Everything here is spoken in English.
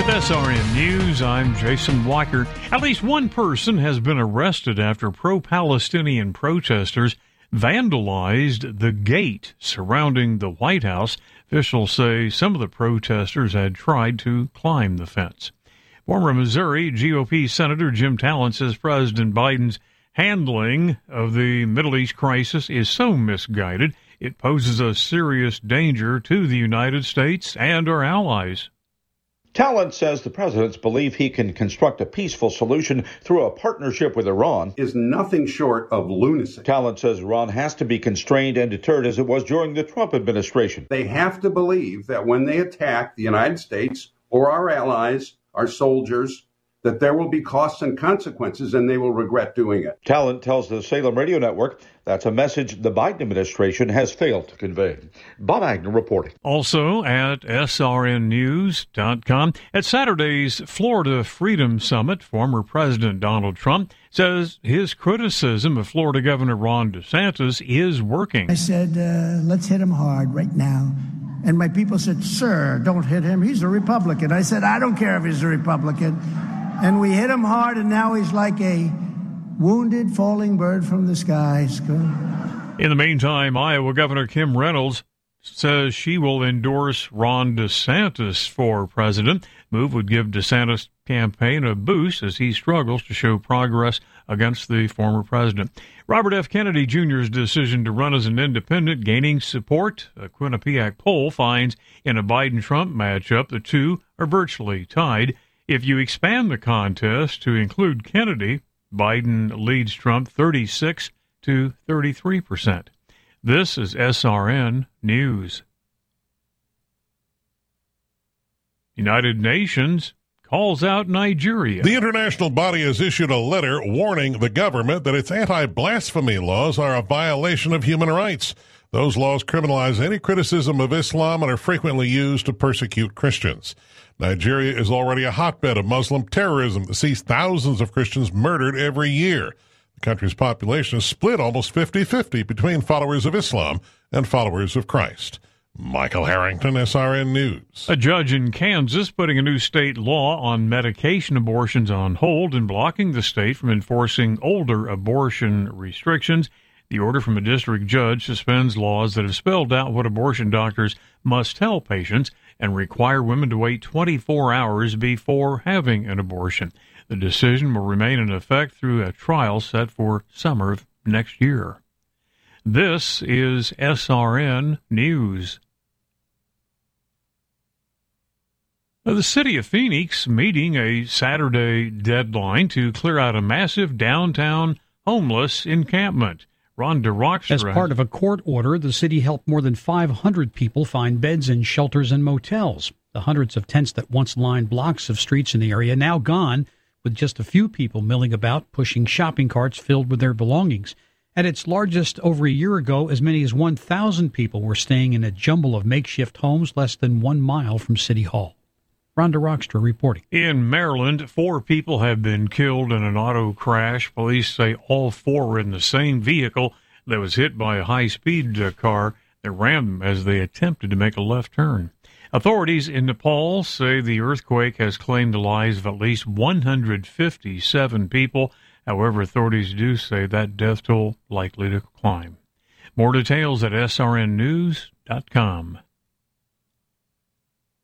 With SRN News, I'm Jason Walker. At least one person has been arrested after pro-Palestinian protesters vandalized the gate surrounding the White House. Officials say some of the protesters had tried to climb the fence. Former Missouri GOP Senator Jim Talent says President Biden's handling of the Middle East crisis is so misguided, it poses a serious danger to the United States and our allies. Talent says the president's belief he can construct a peaceful solution through a partnership with Iran is nothing short of lunacy. Talent says Iran has to be constrained and deterred as it was during the Trump administration. They have to believe that when they attack the United States or our allies, our soldiers, that there will be costs and consequences, and they will regret doing it. Talent tells the Salem Radio Network that's a message the Biden administration has failed to convey. Bob Agnew reporting. Also at srnnews.com. At Saturday's Florida Freedom Summit, former President Donald Trump says his criticism of Florida Governor Ron DeSantis is working. I said, let's hit him hard right now. And my people said, sir, don't hit him. He's a Republican. I said, I don't care if he's a Republican. And we hit him hard, and now he's like a wounded falling bird from the skies. In the meantime, Iowa Governor Kim Reynolds says she will endorse Ron DeSantis for president. Move would give DeSantis' campaign a boost as he struggles to show progress against the former president. Robert F. Kennedy Jr.'s decision to run as an independent gaining support. A Quinnipiac poll finds in a Biden-Trump matchup the two are virtually tied. If you expand the contest to include Kennedy, Biden leads Trump 36 to 33%. This is SRN News. United Nations calls out Nigeria. The international body has issued a letter warning the government that its anti-blasphemy laws are a violation of human rights. Those laws criminalize any criticism of Islam and are frequently used to persecute Christians. Nigeria is already a hotbed of Muslim terrorism that sees thousands of Christians murdered every year. The country's population is split almost 50-50 between followers of Islam and followers of Christ. Michael Harrington, SRN News. A judge in Kansas putting a new state law on medication abortions on hold and blocking the state from enforcing older abortion restrictions. The order from a district judge suspends laws that have spelled out what abortion doctors must tell patients and require women to wait 24 hours before having an abortion. The decision will remain in effect through a trial set for summer of next year. This is SRN News. The city of Phoenix meeting a Saturday deadline to clear out a massive downtown homeless encampment. Rhonda Rockstra. As part of a court order, the city helped more than 500 people find beds in shelters and motels. The hundreds of tents that once lined blocks of streets in the area now gone, with just a few people milling about, pushing shopping carts filled with their belongings. At its largest over a year ago, as many as 1,000 people were staying in a jumble of makeshift homes less than 1 mile from City Hall. Rhonda Rockstra reporting. In Maryland, 4 people have been killed in an auto crash. Police say all 4 were in the same vehicle that was hit by a high-speed car that ran them as they attempted to make a left turn. Authorities in Nepal say the earthquake has claimed the lives of at least 157 people. However, authorities do say that death toll likely to climb. More details at srnnews.com.